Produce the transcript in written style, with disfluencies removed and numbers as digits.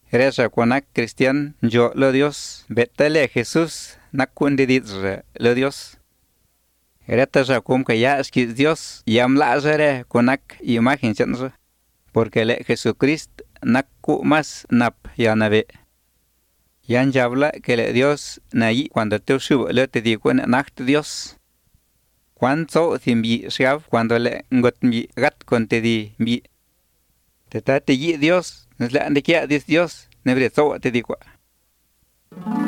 Reza cuanac cristian yo lo Dios. Betale Jesús nakundidit lo Dios. Reta cum que ya es que Dios yamla cuanac imagen chanza. Porque le Jesucristo nakku más nap yanabe. Yan habla que le Dios nayi cuando te subo le te digo nacht Dios. Cuando timbi shab cuando le ngot mi gat con te di mi. Te yi Dios, nos la andequia Dios, nebre so te digo.